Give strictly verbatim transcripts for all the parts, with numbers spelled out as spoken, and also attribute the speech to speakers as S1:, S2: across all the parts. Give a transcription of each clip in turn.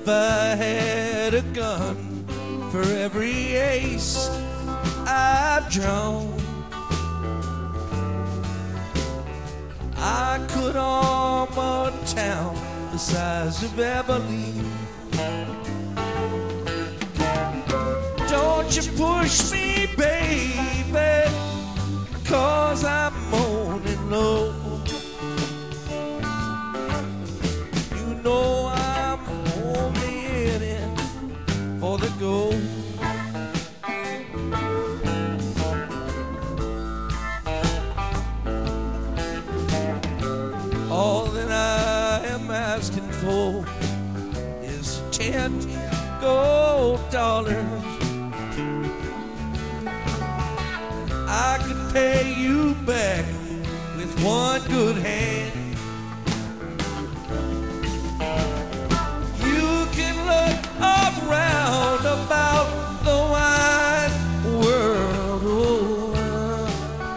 S1: If I had a gun for every ace I've drawn, I could arm a town the size of Abilene. Don't you push me, baby, 'cause I'm moaning low. You know I'm only in it for the gold. All that I am asking for is ten gold dollars. I could pay you back with one good hand. You can look around about the wide world over.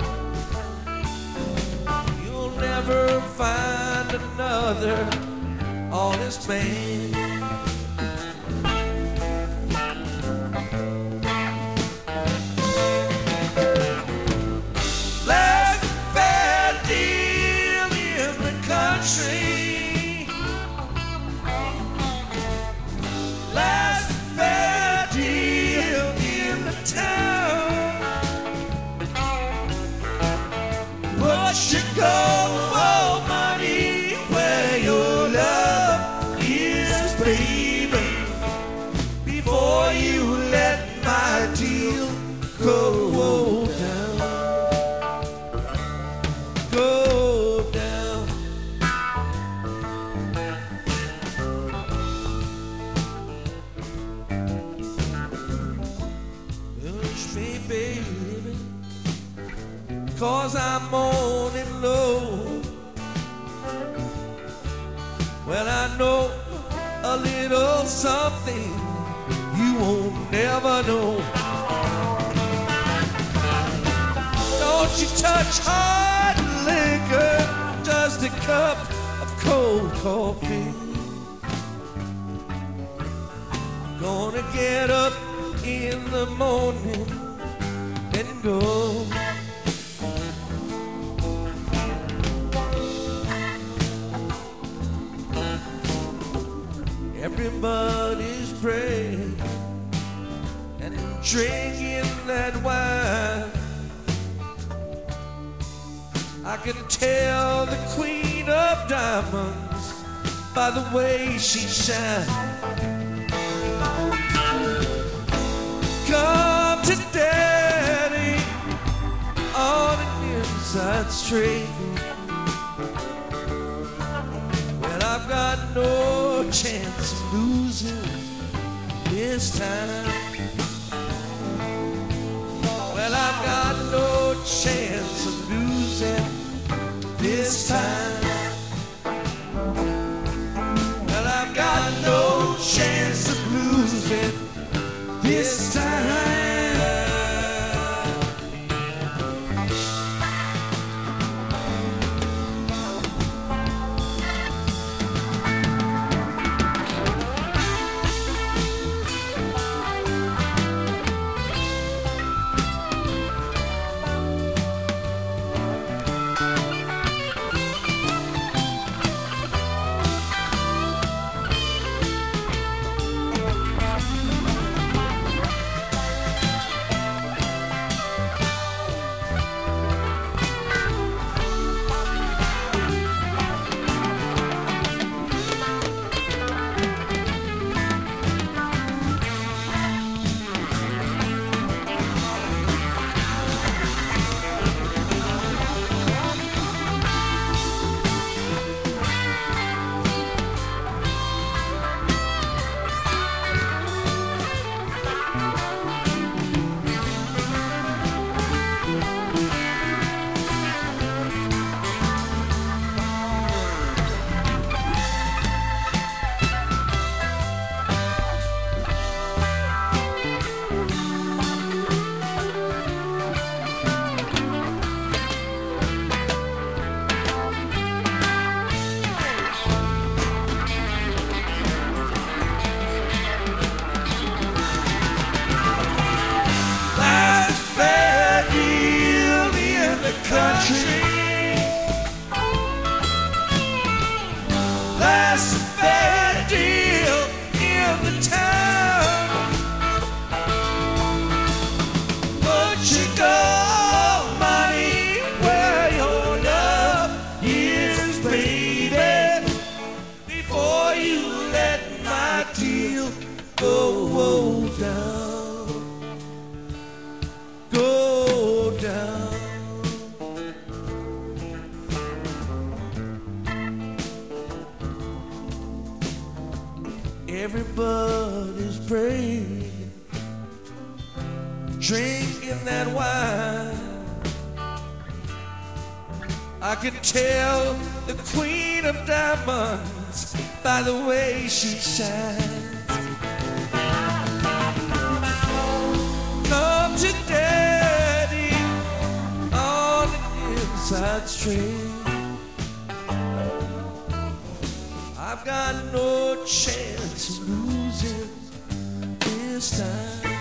S1: You'll never find another honest man. Last fair deal in the town. But you go, oh money, where your love is, baby, before you let my deal go down. Go down. Me, baby, 'cause I'm moaning low. Well, I know a little something you won't never know. Don't you touch hard liquor, just a cup of cold coffee. Gonna get up in the morning and go. Everybody's praying and drinking that wine. I can tell the queen of diamonds by the way she shines. Come to daddy on an inside street. Well, I've got no chance of losing this time. Well, I've got no chance of losing this time. Well, I've got no chance of losing this time. country. That's a fair deal in the town. But you go, money, where your love is, baby, before you let my deal go down, go down. Everybody's praying, drinking that wine. I can tell the Queen of Diamonds by the way she shines. Come to Daddy on the inside street. I've got no chance of losing this time.